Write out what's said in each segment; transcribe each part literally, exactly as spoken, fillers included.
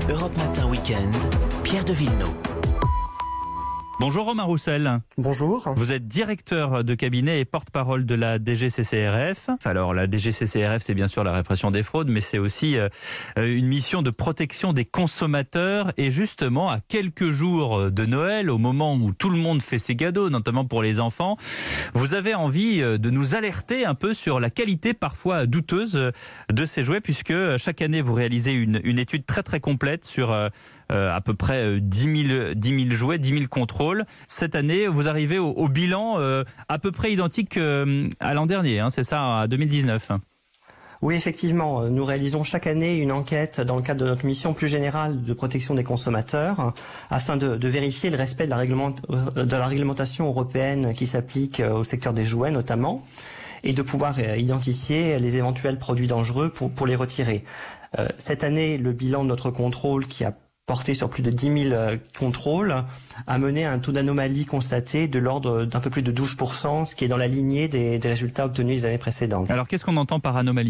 Europe Matin Week-end, Pierre de Villeneuve. Bonjour Romain Roussel. Bonjour. Vous êtes directeur de cabinet et porte-parole de la D G C C R F. Alors la D G C C R F, c'est bien sûr la répression des fraudes, mais c'est aussi euh, une mission de protection des consommateurs. Et justement, à quelques jours de Noël, au moment où tout le monde fait ses cadeaux, notamment pour les enfants, vous avez envie de nous alerter un peu sur la qualité parfois douteuse de ces jouets, puisque chaque année vous réalisez une, une étude très très complète sur euh, euh, à peu près dix mille jouets, dix mille contrôles. Cette année, vous arrivez au, au bilan euh, à peu près identique euh, à l'an dernier, hein, c'est ça, à deux mille dix-neuf. Oui, effectivement, nous réalisons chaque année une enquête dans le cadre de notre mission plus générale de protection des consommateurs afin de, de vérifier le respect de la, réglement, de la réglementation européenne qui s'applique au secteur des jouets notamment, et de pouvoir identifier les éventuels produits dangereux pour, pour les retirer. Euh, cette année, le bilan de notre contrôle qui a porté sur plus de dix mille contrôles, a mené à un taux d'anomalie constaté de l'ordre d'un peu plus de douze pour cent, ce qui est dans la lignée des, des résultats obtenus les années précédentes. Alors qu'est-ce qu'on entend par anomalie ?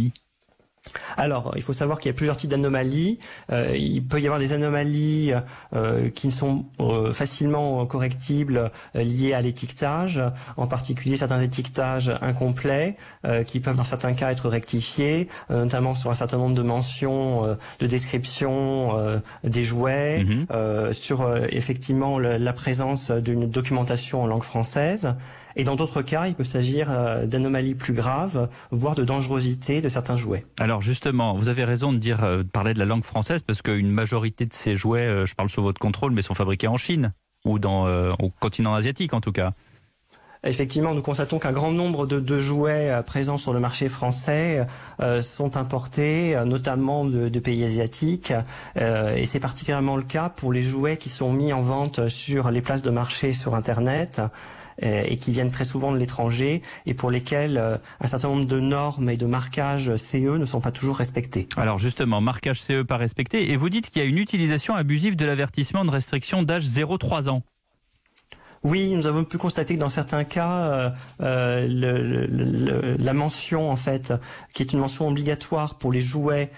Alors, il faut savoir qu'il y a plusieurs types d'anomalies. Euh, il peut y avoir des anomalies euh, qui ne sont euh, facilement correctibles euh, liées à l'étiquetage, en particulier certains étiquetages incomplets euh, qui peuvent dans certains cas être rectifiés, euh, notamment sur un certain nombre de mentions euh, de description euh, des jouets, mmh. euh, sur euh, effectivement le, la présence d'une documentation en langue française. Et dans d'autres cas, il peut s'agir euh, d'anomalies plus graves, voire de dangerosité de certains jouets. Alors justement, vous avez raison de dire, euh, de parler de la langue française, parce qu'une majorité de ces jouets, euh, je parle sous votre contrôle, mais sont fabriqués en Chine, ou dans, euh, au continent asiatique en tout cas. Effectivement, nous constatons qu'un grand nombre de, de jouets euh, présents sur le marché français euh, sont importés, euh, notamment de, de pays asiatiques, euh, et c'est particulièrement le cas pour les jouets qui sont mis en vente sur les places de marché sur Internet, euh, et qui viennent très souvent de l'étranger, et pour lesquels euh, un certain nombre de normes et de marquages C E ne sont pas toujours respectés. Alors justement, marquage C E pas respecté, et vous dites qu'il y a une utilisation abusive de l'avertissement de restriction d'âge zéro à trois ans. Oui, nous avons pu constater que dans certains cas, euh, euh, le, le, la mention en fait, qui est une mention obligatoire pour les jouets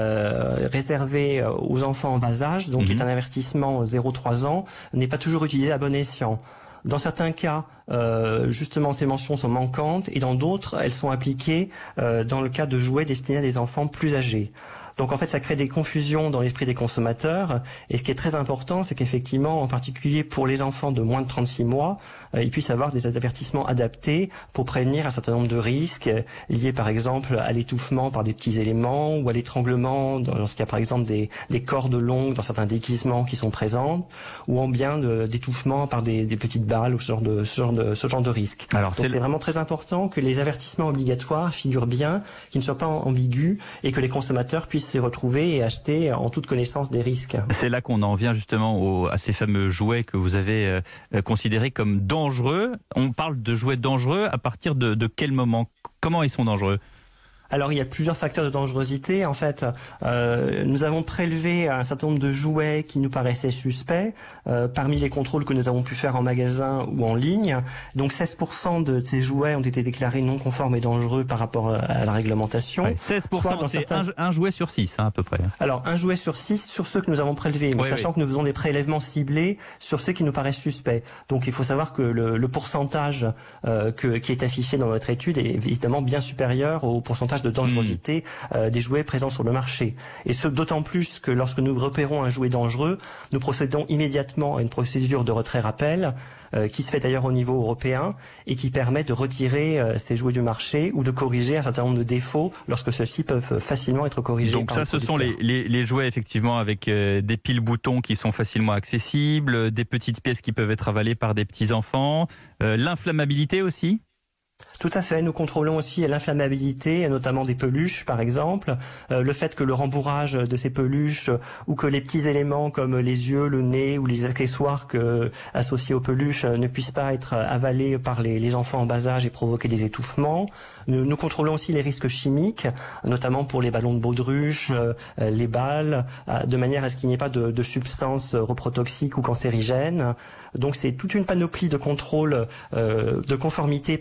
euh, réservés aux enfants en bas âge, donc mmh. qui est un avertissement zéro à trois ans, n'est pas toujours utilisé à bon escient. Dans certains cas, euh, justement, ces mentions sont manquantes, et dans d'autres, elles sont appliquées euh, dans le cas de jouets destinés à des enfants plus âgés. Donc en fait, ça crée des confusions dans l'esprit des consommateurs. Et ce qui est très important, c'est qu'effectivement, en particulier pour les enfants de moins de trente-six mois, euh, ils puissent avoir des avertissements adaptés pour prévenir un certain nombre de risques euh, liés par exemple à l'étouffement par des petits éléments ou à l'étranglement lorsqu'il y a par exemple des, des cordes longues dans certains déguisements qui sont présentes, ou en bien de, d'étouffement par des, des petites balles ou ce genre de, ce genre de, ce genre de risque. Alors donc c'est le... vraiment très important que les avertissements obligatoires figurent bien, qu'ils ne soient pas ambigus, et que les consommateurs puissent s'y retrouver et acheter en toute connaissance des risques. C'est là qu'on en vient justement au, à ces fameux jouets que vous avez euh, considérés comme dangereux. On parle de jouets dangereux à partir de, de quel moment ? Comment ils sont dangereux ? Alors il y a plusieurs facteurs de dangerosité. En fait, euh, nous avons prélevé un certain nombre de jouets qui nous paraissaient suspects euh, parmi les contrôles que nous avons pu faire en magasin ou en ligne. Donc seize pour cent de ces jouets ont été déclarés non conformes et dangereux par rapport à la réglementation. Ouais, seize pour cent, c'est certains... un, un jouet sur six, hein, à peu près. Alors un jouet sur six sur ceux que nous avons prélevés, mais oui, sachant oui. que nous faisons des prélèvements ciblés sur ceux qui nous paraissent suspects. Donc il faut savoir que le, le pourcentage euh, que, qui est affiché dans notre étude est évidemment bien supérieur au pourcentage de dangerosité mmh. euh, des jouets présents sur le marché. Et ce d'autant plus que lorsque nous repérons un jouet dangereux, nous procédons immédiatement à une procédure de retrait-rappel euh, qui se fait d'ailleurs au niveau européen et qui permet de retirer euh, ces jouets du marché ou de corriger un certain nombre de défauts lorsque ceux-ci peuvent facilement être corrigés. Donc ça, ce sont les, les, les jouets effectivement avec euh, des piles-boutons qui sont facilement accessibles, des petites pièces qui peuvent être avalées par des petits-enfants, euh, l'inflammabilité aussi ? Tout à fait. Nous contrôlons aussi l'inflammabilité, notamment des peluches, par exemple. Euh, le fait que le rembourrage de ces peluches euh, ou que les petits éléments comme les yeux, le nez ou les accessoires que, associés aux peluches euh, ne puissent pas être avalés par les, les enfants en bas âge et provoquer des étouffements. Nous, nous contrôlons aussi les risques chimiques, notamment pour les ballons de baudruche, euh, les balles, euh, de manière à ce qu'il n'y ait pas de, de substances reprotoxiques ou cancérigènes. Donc c'est toute une panoplie de contrôles euh, de conformité par rapport à la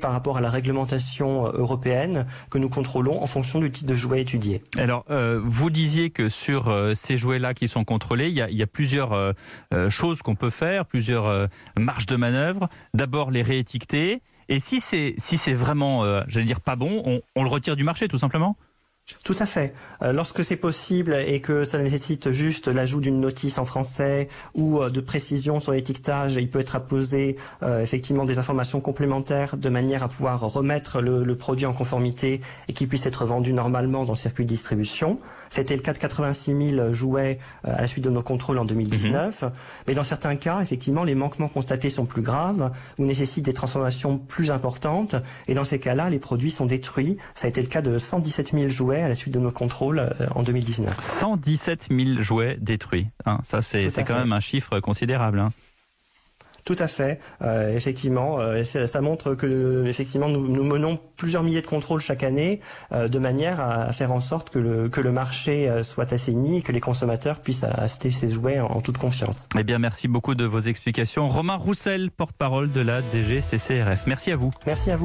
la réglementation européenne que nous contrôlons en fonction du type de jouet étudié. Alors, euh, vous disiez que sur euh, ces jouets-là qui sont contrôlés, il y a, il y a plusieurs euh, euh, choses qu'on peut faire, plusieurs euh, marges de manœuvre. D'abord, les réétiqueter. Et si c'est si c'est vraiment, euh, j'allais dire, pas bon, on, on le retire du marché, tout simplement ? Tout à fait. Euh, lorsque c'est possible et que ça nécessite juste l'ajout d'une notice en français ou euh, de précision sur l'étiquetage, il peut être apposé euh, effectivement des informations complémentaires de manière à pouvoir remettre le, le produit en conformité et qu'il puisse être vendu normalement dans le circuit de distribution. C'était le cas de quatre-vingt-six mille jouets euh, à la suite de nos contrôles en deux mille dix-neuf. Mmh. Mais dans certains cas, effectivement, les manquements constatés sont plus graves ou nécessitent des transformations plus importantes. Et dans ces cas-là, les produits sont détruits. Ça a été le cas de cent dix-sept mille jouets à la suite de nos contrôles euh, en deux mille dix-neuf. cent dix-sept mille jouets détruits. Hein, ça, c'est quand fait. même un chiffre considérable. Hein. Tout à fait. Euh, effectivement, euh, ça montre que effectivement nous, nous menons plusieurs milliers de contrôles chaque année euh, de manière à, à faire en sorte que le, que le marché euh, soit assaini et que les consommateurs puissent acheter ces jouets en, en toute confiance. Eh bien, merci beaucoup de vos explications. Romain Roussel, porte-parole de la D G C C R F. Merci à vous. Merci à vous.